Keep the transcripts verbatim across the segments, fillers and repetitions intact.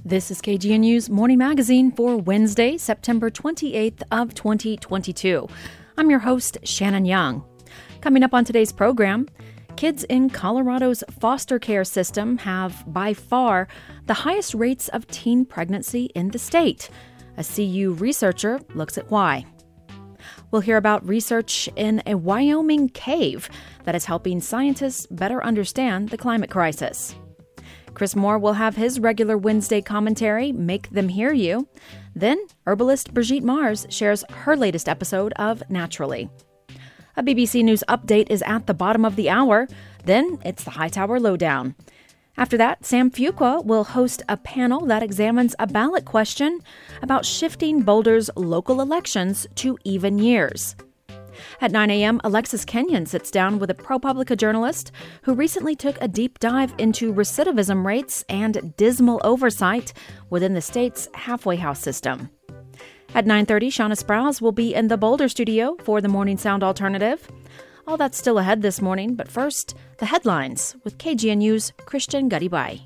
This is K G N U's Morning Magazine for Wednesday, September twenty-eighth of twenty twenty-two. I'm your host, Shannon Young. Coming up on today's program, kids in Colorado's foster care system have, by far, the highest rates of teen pregnancy in the state. A C U researcher looks at why. We'll hear about research in a Wyoming cave that is helping scientists better understand the climate crisis. Chris Moore will have his regular Wednesday commentary, Make Them Hear You. Then, herbalist Brigitte Mars shares her latest episode of Naturally. A B B C News update is at the bottom of the hour. Then, it's the Hightower Lowdown. After that, Sam Fuqua will host a panel that examines a ballot question about shifting Boulder's local elections to even years. At nine a.m., Alexis Kenyon sits down with a ProPublica journalist who recently took a deep dive into recidivism rates and dismal oversight within the state's halfway house system. At nine thirty, Shauna Sprouse will be in the Boulder studio for the Morning Sound Alternative. All that's still ahead this morning, but first, the headlines with K G N U's Christian Gadibai.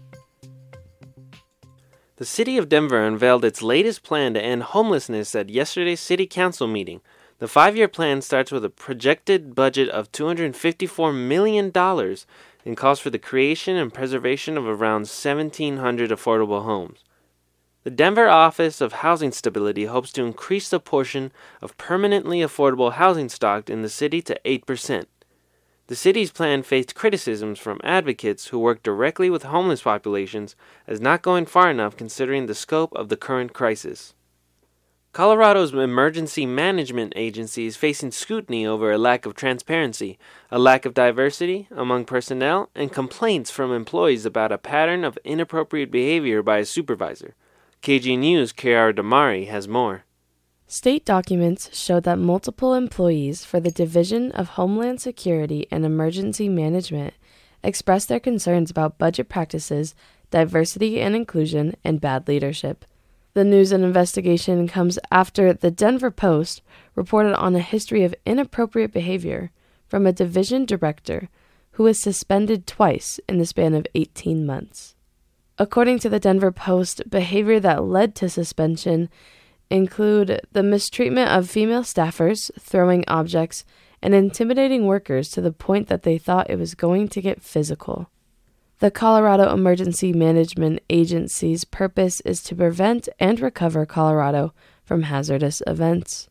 The city of Denver unveiled its latest plan to end homelessness at yesterday's city council meeting. The five-year plan starts with a projected budget of two hundred fifty-four million dollars and calls for the creation and preservation of around seventeen hundred affordable homes. The Denver Office of Housing Stability hopes to increase the portion of permanently affordable housing stock in the city to eight percent. The city's plan faced criticisms from advocates who work directly with homeless populations as not going far enough considering the scope of the current crisis. Colorado's emergency management agency is facing scrutiny over a lack of transparency, a lack of diversity among personnel, and complaints from employees about a pattern of inappropriate behavior by a supervisor. K G N U's Kiara Damari has more. State documents showed that multiple employees for the Division of Homeland Security and Emergency Management expressed their concerns about budget practices, diversity and inclusion, and bad leadership. The news and investigation comes after the Denver Post reported on a history of inappropriate behavior from a division director who was suspended twice in the span of eighteen months. According to the Denver Post, behavior that led to suspension include the mistreatment of female staffers, throwing objects, and intimidating workers to the point that they thought it was going to get physical. The Colorado Emergency Management Agency's purpose is to prevent and recover Colorado from hazardous events.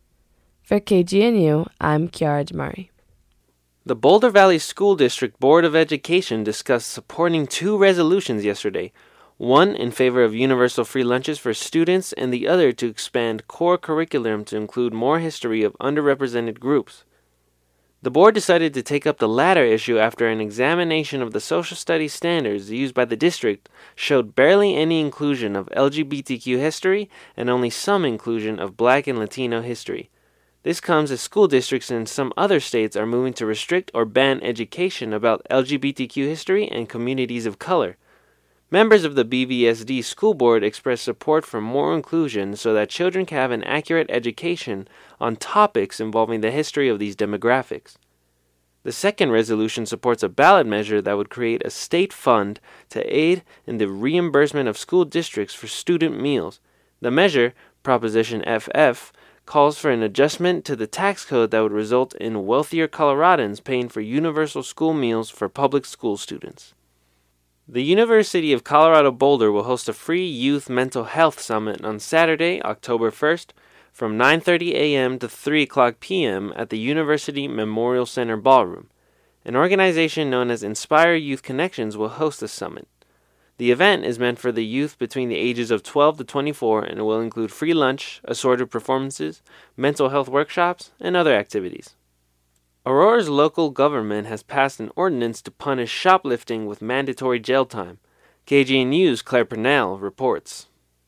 For K G N U, I'm Kiara Damari. The Boulder Valley School District Board of Education discussed supporting two resolutions yesterday, one in favor of universal free lunches for students and the other to expand core curriculum to include more history of underrepresented groups. The board decided to take up the latter issue after an examination of the social studies standards used by the district showed barely any inclusion of L G B T Q history and only some inclusion of Black and Latino history. This comes as school districts in some other states are moving to restrict or ban education about L G B T Q history and communities of color. Members of the B V S D school board expressed support for more inclusion so that children can have an accurate education on topics involving the history of these demographics. The second resolution supports a ballot measure that would create a state fund to aid in the reimbursement of school districts for student meals. The measure, Proposition F F, calls for an adjustment to the tax code that would result in wealthier Coloradans paying for universal school meals for public school students. The University of Colorado Boulder will host a free youth mental health summit on Saturday, October first, from nine thirty a.m. to three o'clock p.m. at the University Memorial Center Ballroom. An organization known as Inspire Youth Connections will host the summit. The event is meant for the youth between the ages of twelve to twenty-four and will include free lunch, assorted performances, mental health workshops, and other activities. Aurora's local government has passed an ordinance to punish shoplifting with mandatory jail time. K G N U's Claire Purnell reports.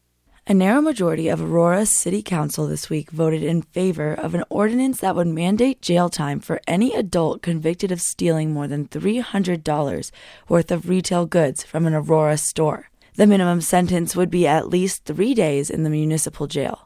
A narrow majority of Aurora's City Council this week voted in favor of an ordinance that would mandate jail time for any adult convicted of stealing more than three hundred dollars worth of retail goods from an Aurora store. The minimum sentence would be at least three days in the municipal jail.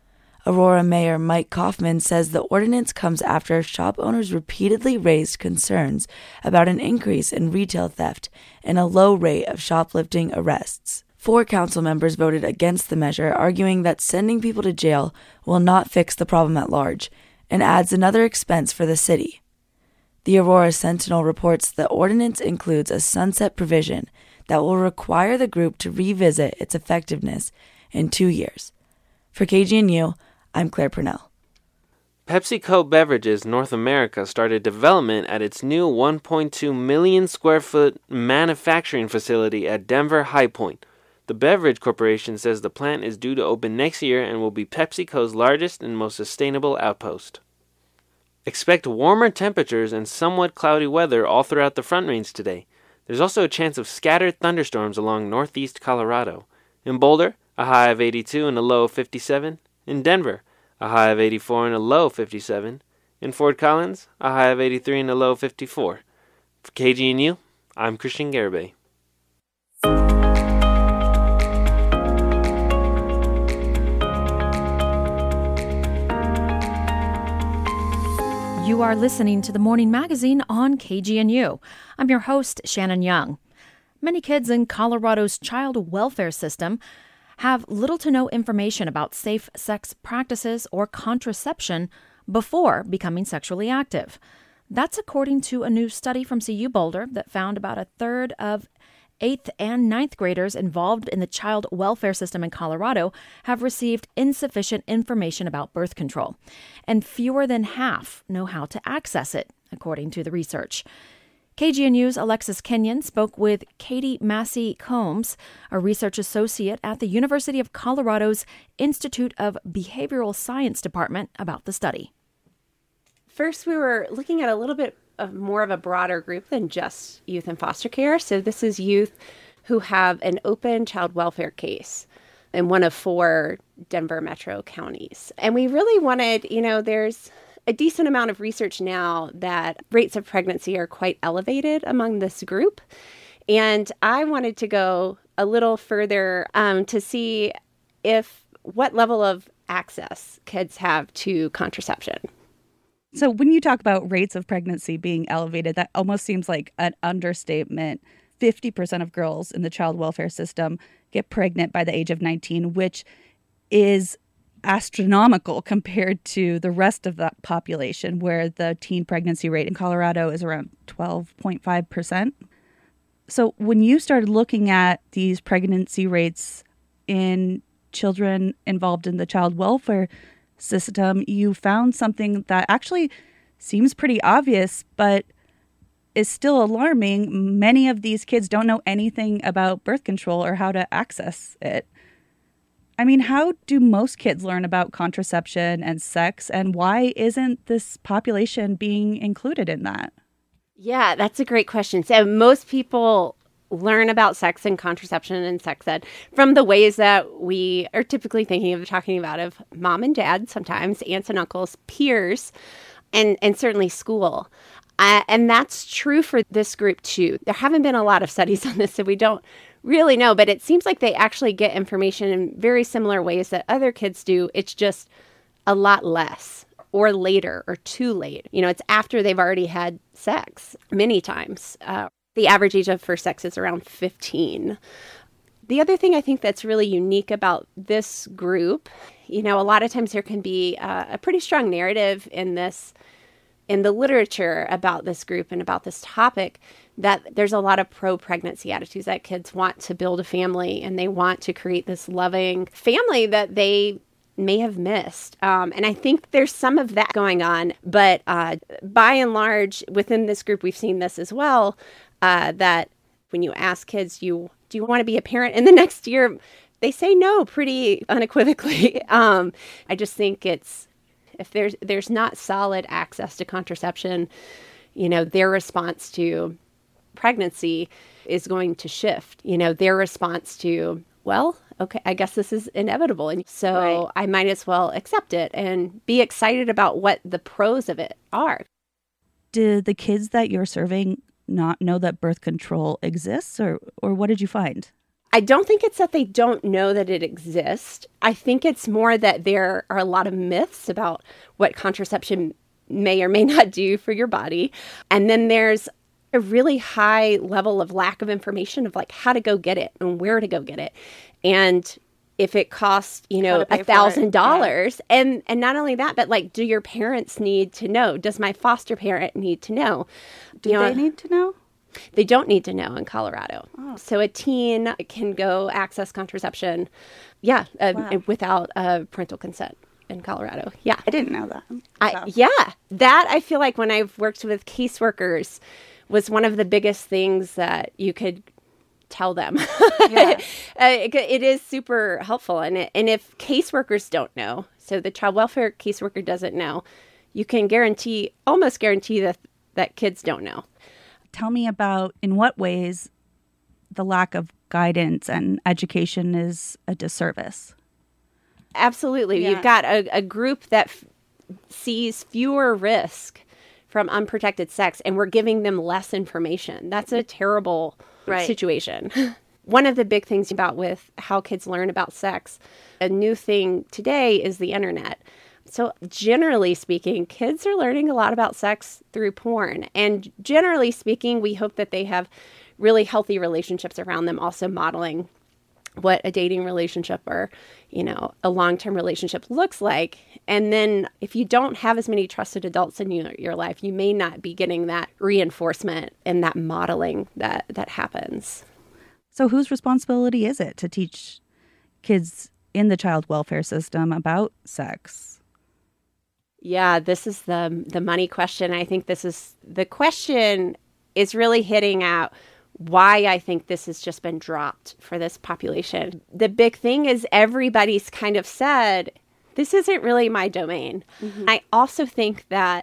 Aurora Mayor Mike Kaufman says the ordinance comes after shop owners repeatedly raised concerns about an increase in retail theft and a low rate of shoplifting arrests. Four council members voted against the measure, arguing that sending people to jail will not fix the problem at large and adds another expense for the city. The Aurora Sentinel reports the ordinance includes a sunset provision that will require the group to revisit its effectiveness in two years. For K G N U, I'm Claire Purnell. PepsiCo Beverages North America started development at its new one point two million square foot manufacturing facility at Denver High Point. The Beverage Corporation says the plant is due to open next year and will be PepsiCo's largest and most sustainable outpost. Expect warmer temperatures and somewhat cloudy weather all throughout the Front Range today. There's also a chance of scattered thunderstorms along northeast Colorado. In Boulder, a high of eighty-two and a low of fifty-seven. In Denver, a high of eighty-four and a low of fifty-seven. In Fort Collins, a high of eighty-three and a low of fifty-four. For K G N U, I'm Christian Garibay. You are listening to the Morning Magazine on K G N U. I'm your host, Shannon Young. Many kids in Colorado's child welfare system have little to no information about safe sex practices or contraception before becoming sexually active. That's according to a new study from C U Boulder that found about a third of eighth and ninth graders involved in the child welfare system in Colorado have received insufficient information about birth control, and fewer than half know how to access it, according to the research. K G N U's Alexis Kenyon spoke with Katie Massey Combs, a research associate at the University of Colorado's Institute of Behavioral Science Department, about the study. First, we were looking at a little bit of more of a broader group than just youth in foster care. So this is youth who have an open child welfare case in one of four Denver metro counties. And we really wanted, you know, there's a decent amount of research now that rates of pregnancy are quite elevated among this group. And I wanted to go a little further um, to see if what level of access kids have to contraception. So when you talk about rates of pregnancy being elevated, that almost seems like an understatement. fifty percent of girls in the child welfare system get pregnant by the age of nineteen, which is astronomical compared to the rest of the population, where the teen pregnancy rate in Colorado is around twelve point five percent. So when you started looking at these pregnancy rates in children involved in the child welfare system, you found something that actually seems pretty obvious, but is still alarming. Many of these kids don't know anything about birth control or how to access it. I mean, how do most kids learn about contraception and sex, and why isn't this population being included in that? Yeah, that's a great question. So most people learn about sex and contraception and sex ed from the ways that we are typically thinking of talking about of mom and dad, sometimes aunts and uncles, peers, and, and certainly school. Uh, and that's true for this group too. There haven't been a lot of studies on this, so we don't really know, but it seems like they actually get information in very similar ways that other kids do. It's just a lot less, or later, or too late. You know, it's after they've already had sex many times. Uh, The average age of first sex is around fifteen. The other thing I think that's really unique about this group, you know, a lot of times there can be uh, a pretty strong narrative in this, in the literature about this group and about this topic, that there's a lot of pro-pregnancy attitudes, that kids want to build a family and they want to create this loving family that they may have missed. Um, and I think there's some of that going on. But uh, by and large, within this group, we've seen this as well. Uh, that when you ask kids, you do you want to be a parent in the next year, they say no pretty unequivocally. um, I just think it's, if there's there's not solid access to contraception, you know, their response to pregnancy is going to shift. You know, their response to, well, okay, I guess this is inevitable, and so right. I might as well accept it and be excited about what the pros of it are. Do the kids that you're serving not know that birth control exists, or or what did you find? I don't think it's that they don't know that it exists. I think it's more that there are a lot of myths about what contraception may or may not do for your body. And then there's a really high level of lack of information of like how to go get it and where to go get it. And if it costs, you know, a thousand dollars and, and not only that, but like, do your parents need to know? Does my foster parent need to know? Do you know, they need to know? They don't need to know in Colorado. Oh. So a teen can go access contraception, yeah, uh, wow. without uh, parental consent in Colorado. Yeah. I didn't know that. So. I, yeah. That I feel like when I've worked with caseworkers was one of the biggest things that you could tell them. Yeah. uh, it, it is super helpful. And, it, and if caseworkers don't know, so the child welfare caseworker doesn't know, you can guarantee, almost guarantee that, that kids don't know. Tell me about in what ways the lack of guidance and education is a disservice. Absolutely. Yeah. You've got a, a group that f- sees fewer risk from unprotected sex, and we're giving them less information. That's a terrible right. situation. One of the big things about with how kids learn about sex, a new thing today is the internet. So generally speaking, kids are learning a lot about sex through porn. And generally speaking, we hope that they have really healthy relationships around them, also modeling what a dating relationship or, you know, a long-term relationship looks like. And then if you don't have as many trusted adults in your, your life, you may not be getting that reinforcement and that modeling that, that happens. So whose responsibility is it to teach kids in the child welfare system about sex? Yeah, this is the the money question. I think this is the question is really hitting at why I think this has just been dropped for this population. The big thing is everybody's kind of said, this isn't really my domain. Mm-hmm. I also think that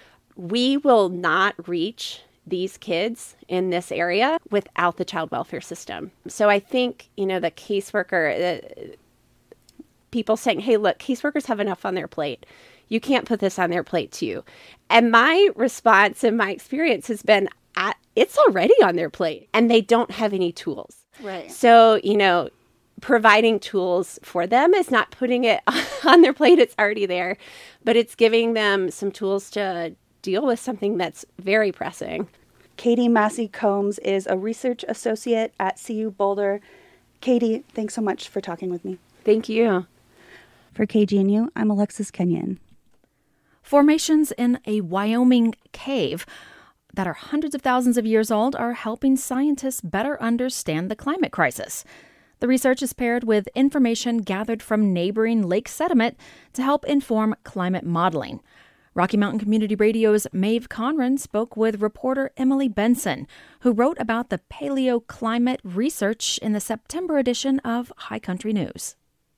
we will not reach these kids in this area without the child welfare system. So I think, you know, the caseworker, the, people saying, hey, look, caseworkers have enough on their plate. You can't put this on their plate too. And my response and my experience has been, I, it's already on their plate and they don't have any tools. Right. So, you know, providing tools for them is not putting it on their plate. It's already there, but it's giving them some tools to deal with something that's very pressing. Katie Massey Combs is a research associate at C U Boulder. Katie, thanks so much for talking with me. Thank you. For K G N U, I'm Alexis Kenyon. Formations in a Wyoming cave that are hundreds of thousands of years old are helping scientists better understand the climate crisis. The research is paired with information gathered from neighboring lake sediment to help inform climate modeling. Rocky Mountain Community Radio's Maeve Conran spoke with reporter Emily Benson, who wrote about the paleoclimate research in the September edition of High Country News.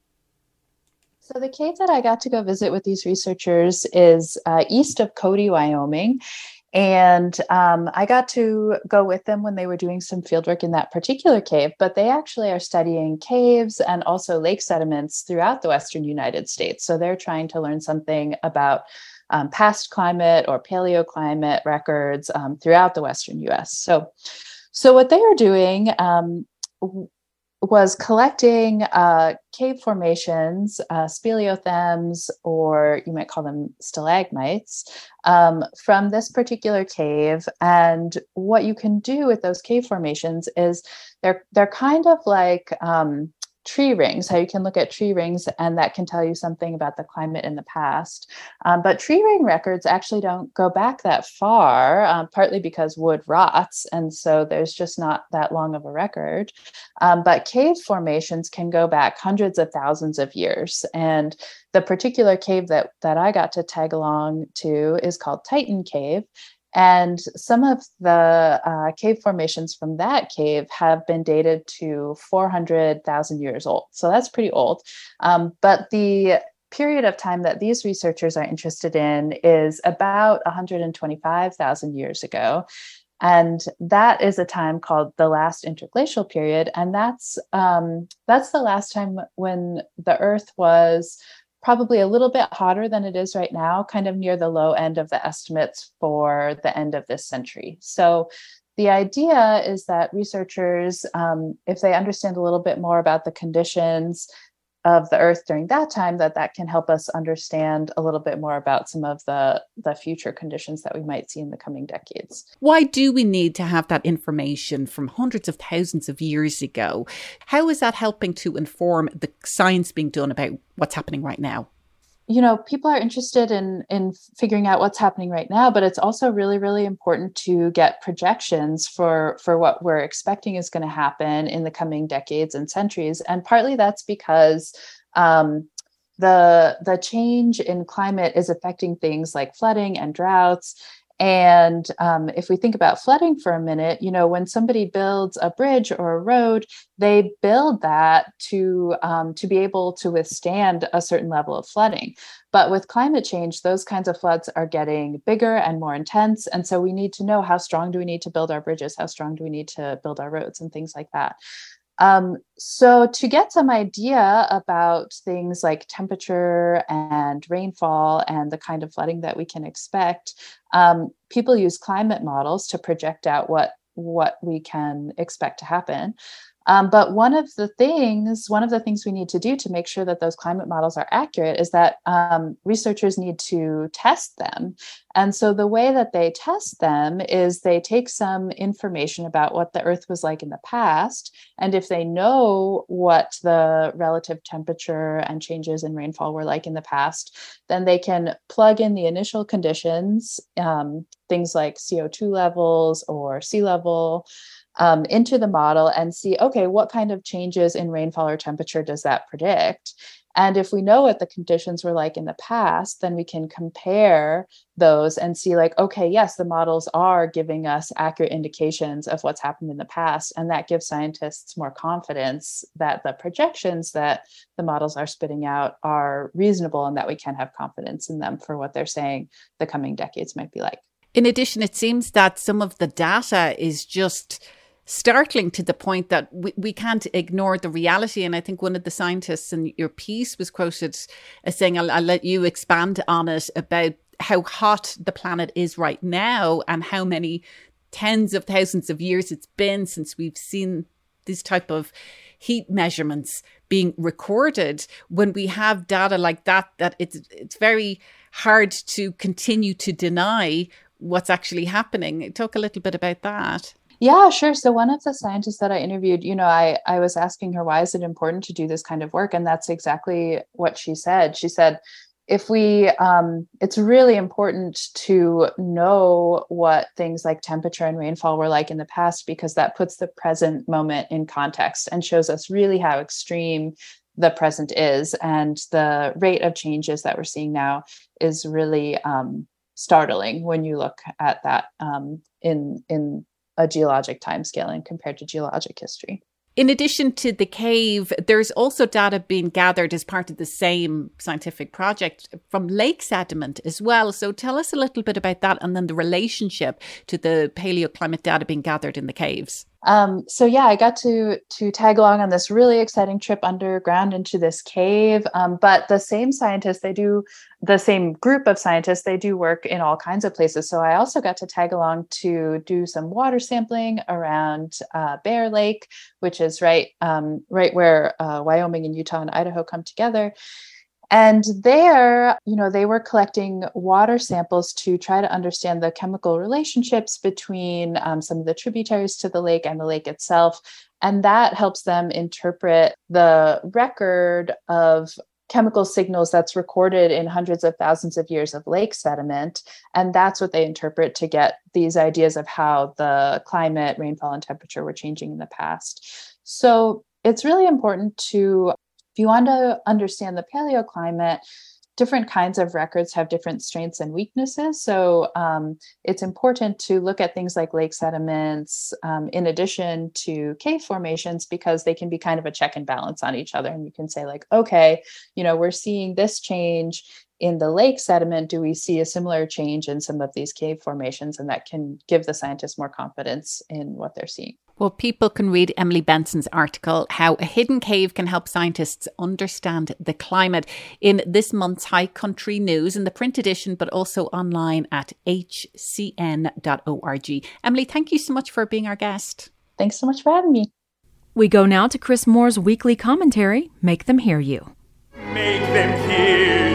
So the cave that I got to go visit with these researchers is uh, east of Cody, Wyoming. And um, I got to go with them when they were doing some fieldwork in that particular cave, but they actually are studying caves and also lake sediments throughout the western United States. So they're trying to learn something about um, past climate or paleoclimate records um, throughout the western U S. So, so what they are doing um, was collecting uh, cave formations, uh, speleothems, or you might call them stalagmites, um, from this particular cave. And what you can do with those cave formations is they're they're kind of like um, tree rings, how you can look at tree rings and that can tell you something about the climate in the past. Um, but tree ring records actually don't go back that far, um, partly because wood rots. And so there's just not that long of a record. Um, but cave formations can go back hundreds of thousands of years. And the particular cave that, that I got to tag along to is called Titan Cave. And some of the uh, cave formations from that cave have been dated to four hundred thousand years old. So that's pretty old. Um, but the period of time that these researchers are interested in is about one hundred twenty-five thousand years ago. And that is a time called the last interglacial period. And that's um, that's the last time when the Earth was probably a little bit hotter than it is right now, kind of near the low end of the estimates for the end of this century. So the idea is that researchers, um, if they understand a little bit more about the conditions of the Earth during that time, that that can help us understand a little bit more about some of the, the future conditions that we might see in the coming decades. Why do we need to have that information from hundreds of thousands of years ago? How is that helping to inform the science being done about what's happening right now? You know, people are interested in in figuring out what's happening right now, but it's also really, really important to get projections for for what we're expecting is going to happen in the coming decades and centuries. And partly that's because um, the the change in climate is affecting things like flooding and droughts. And um, if we think about flooding for a minute, you know, when somebody builds a bridge or a road, they build that to um, to be able to withstand a certain level of flooding. But with climate change, those kinds of floods are getting bigger and more intense. And so we need to know, how strong do we need to build our bridges? How strong do we need to build our roads and things like that? Um, so to get some idea about things like temperature and rainfall and the kind of flooding that we can expect, um, people use climate models to project out what, what we can expect to happen. Um, but one of the things, one of the things we need to do to make sure that those climate models are accurate is that um, researchers need to test them. And so the way that they test them is they take some information about what the Earth was like in the past. And if they know what the relative temperature and changes in rainfall were like in the past, then they can plug in the initial conditions, um, things like C O two levels or sea level, Um, into the model and see, okay, what kind of changes in rainfall or temperature does that predict? And if we know what the conditions were like in the past, then we can compare those and see like, okay, yes, the models are giving us accurate indications of what's happened in the past. And that gives scientists more confidence that the projections that the models are spitting out are reasonable and that we can have confidence in them for what they're saying the coming decades might be like. In addition, it seems that some of the data is just startling to the point that we, we can't ignore the reality. And I think one of the scientists in your piece was quoted as saying, I'll, I'll let you expand on it, about how hot the planet is right now and how many tens of thousands of years it's been since we've seen this type of heat measurements being recorded. When we have data like that, that it's it's very hard to continue to deny what's actually happening. Talk a little bit about that. Yeah, sure. So one of the scientists that I interviewed, you know, I, I was asking her, why is it important to do this kind of work? And that's exactly what she said. She said, if we, um, it's really important to know what things like temperature and rainfall were like in the past, because that puts the present moment in context and shows us really how extreme the present is. And the rate of changes that we're seeing now is really um, startling when you look at that um, in, in a geologic timescale and compared to geologic history. In addition to the cave, there's also data being gathered as part of the same scientific project from lake sediment as well. So tell us a little bit about that, and then the relationship to the paleoclimate data being gathered in the caves. Um, so yeah, I got to to tag along on this really exciting trip underground into this cave. Um, but the same scientists, they do, the same group of scientists, they do work in all kinds of places. So I also got to tag along to do some water sampling around uh, Bear Lake, which is right um, right where uh, Wyoming and Utah and Idaho come together. And there, you know, they were collecting water samples to try to understand the chemical relationships between um, some of the tributaries to the lake and the lake itself. And that helps them interpret the record of chemical signals that's recorded in hundreds of thousands of years of lake sediment. And that's what they interpret to get these ideas of how the climate, rainfall, and temperature were changing in the past. So it's really important to, if you want to understand the paleoclimate, different kinds of records have different strengths and weaknesses. So um, it's important to look at things like lake sediments um, in addition to cave formations, because they can be kind of a check and balance on each other. And you can say like, okay, you know, we're seeing this change in the lake sediment. Do we see a similar change in some of these cave formations? And that can give the scientists more confidence in what they're seeing. Well, people can read Emily Benson's article, How a Hidden Cave Can Help Scientists Understand the Climate, in this month's High Country News in the print edition, but also online at h c n dot org. Emily, thank you so much for being our guest. Thanks so much for having me. We go now to Chris Moore's weekly commentary, Make Them Hear You. Make them hear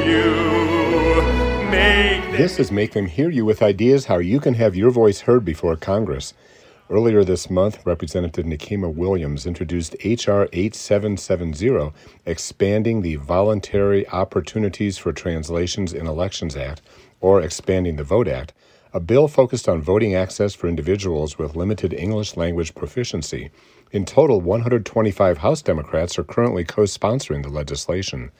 you. Make them This is Make Them Hear You with ideas how you can have your voice heard before Congress. Earlier this month, Representative Nikema Williams introduced H R eighty-seven seventy, Expanding the Voluntary Opportunities for Translations in Elections Act, or Expanding the Vote Act, a bill focused on voting access for individuals with limited English language proficiency. In total, one hundred twenty-five House Democrats are currently co-sponsoring the legislation.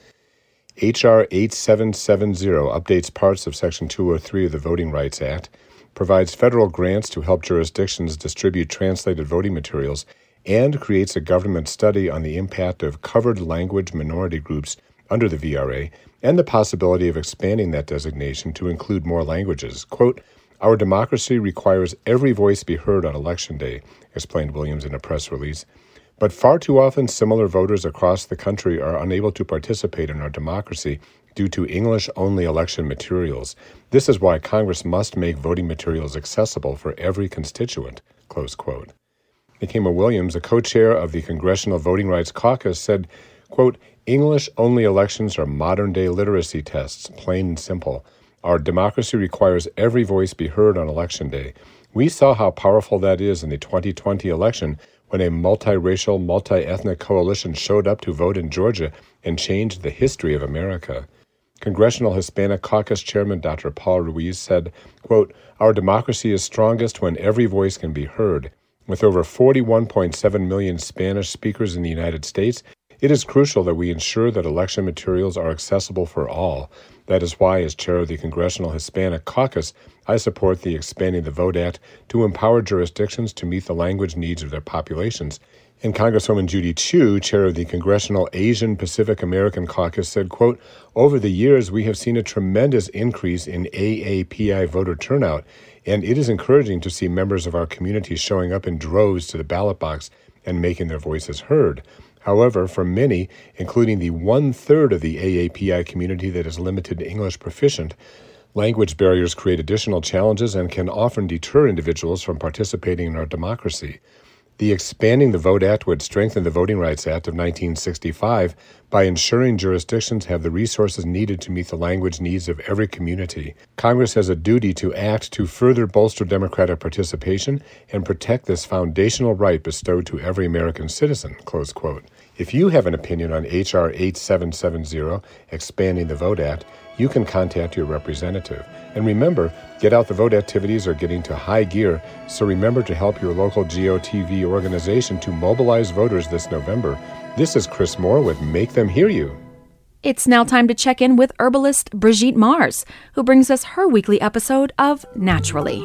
H R eighty-seven seventy updates parts of Section two oh three of the Voting Rights Act, provides federal grants to help jurisdictions distribute translated voting materials, and creates a government study on the impact of covered language minority groups under the V R A and the possibility of expanding that designation to include more languages. Quote, "Our democracy requires every voice be heard on Election Day," explained Williams in a press release. But far too often, similar voters across the country are unable to participate in our democracy due to English-only election materials. This is why Congress must make voting materials accessible for every constituent, close quote. Nikema Williams, a co-chair of the Congressional Voting Rights Caucus, said, quote, "English-only elections are modern-day literacy tests, plain and simple. Our democracy requires every voice be heard on Election Day. We saw how powerful that is in the twenty twenty election when a multiracial, multi-ethnic coalition showed up to vote in Georgia and changed the history of America." Congressional Hispanic Caucus Chairman Doctor Paul Ruiz said, quote, "Our democracy is strongest when every voice can be heard. With over forty-one point seven million Spanish speakers in the United States, it is crucial that we ensure that election materials are accessible for all. That is why, as chair of the Congressional Hispanic Caucus, I support the Expanding the Vote Act to empower jurisdictions to meet the language needs of their populations." And Congresswoman Judy Chu, chair of the Congressional Asian Pacific American Caucus, said, quote, "Over the years, we have seen a tremendous increase in A A P I voter turnout, and it is encouraging to see members of our community showing up in droves to the ballot box and making their voices heard. However, for many, including the one-third of the A A P I community that is limited English proficient, language barriers create additional challenges and can often deter individuals from participating in our democracy. The Expanding the Vote Act would strengthen the Voting Rights Act of nineteen sixty-five by ensuring jurisdictions have the resources needed to meet the language needs of every community. Congress has a duty to act to further bolster democratic participation and protect this foundational right bestowed to every American citizen," close quote. If you have an opinion on H R eighty-seven seventy, Expanding the Vote Act, you can contact your representative. And remember, Get Out the Vote activities are getting to high gear, so remember to help your local G O T V organization to mobilize voters this November. This is Chris Moore with Make Them Hear You. It's now time to check in with herbalist Brigitte Mars, who brings us her weekly episode of Naturally.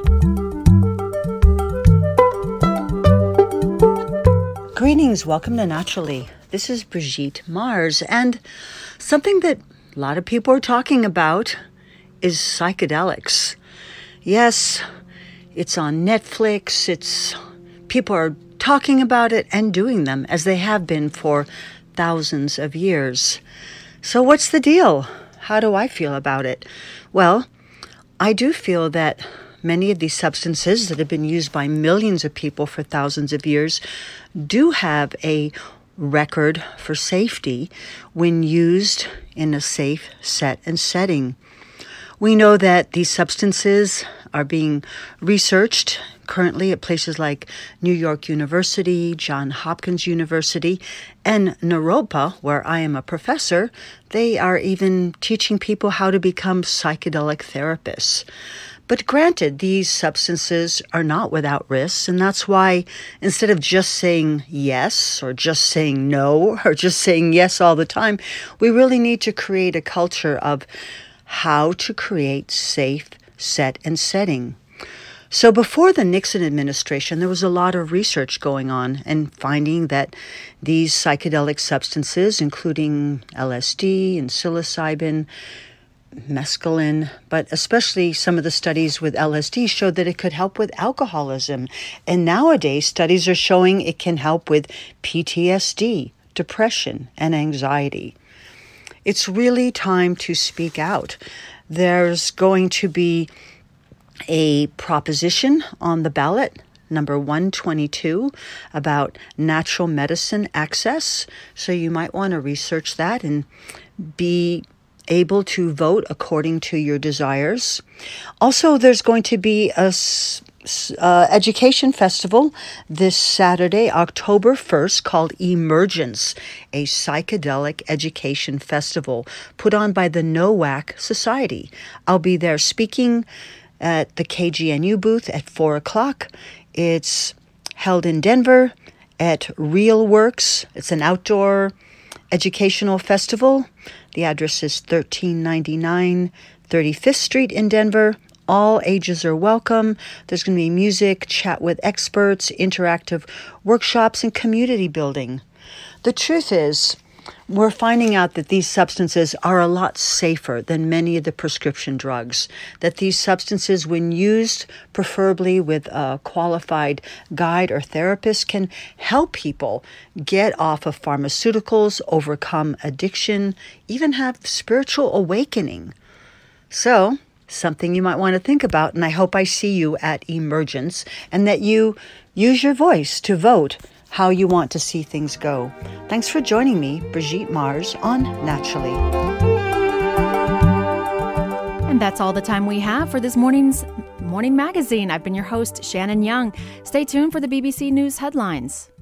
Greetings, welcome to Naturally. This is Brigitte Mars, and something that a lot of people are talking about is psychedelics. Yes, it's on Netflix, it's people are talking about it and doing them as they have been for thousands of years. So what's the deal? How do I feel about it? Well, I do feel that many of these substances that have been used by millions of people for thousands of years do have a record for safety when used in a safe set and setting. We know that these substances are being researched currently at places like New York University, Johns Hopkins University, and Naropa, where I am a professor. They are even teaching people how to become psychedelic therapists. But granted, these substances are not without risks, and that's why instead of just saying yes or just saying no or just saying yes all the time, we really need to create a culture of how to create safe set and setting. So before the Nixon administration, there was a lot of research going on and finding that these psychedelic substances, including L S D and psilocybin, mescaline, but especially some of the studies with L S D showed that it could help with alcoholism. And nowadays, studies are showing it can help with P T S D, depression, and anxiety. It's really time to speak out. There's going to be a proposition on the ballot number one twenty-two, about natural medicine access. So you might want to research that and be able to vote according to your desires. Also, there's going to be a uh, education festival this Saturday, October first, called Emergence, a psychedelic education festival put on by the NOAC Society. I'll be there speaking at the K G N U booth at four o'clock. It's held in Denver at Real Works. It's an outdoor educational festival. The address is thirteen ninety-nine thirty-fifth Street in Denver. All ages are welcome. There's going to be music, chat with experts, interactive workshops, and community building. The truth is, we're finding out that these substances are a lot safer than many of the prescription drugs, that these substances, when used preferably with a qualified guide or therapist, can help people get off of pharmaceuticals, overcome addiction, even have spiritual awakening. So, something you might want to think about, and I hope I see you at Emergence, and that you use your voice to vote how you want to see things go. Thanks for joining me, Brigitte Mars, on Naturally. And that's all the time we have for this morning's Morning Magazine. I've been your host, Shannon Young. Stay tuned for the B B C News headlines.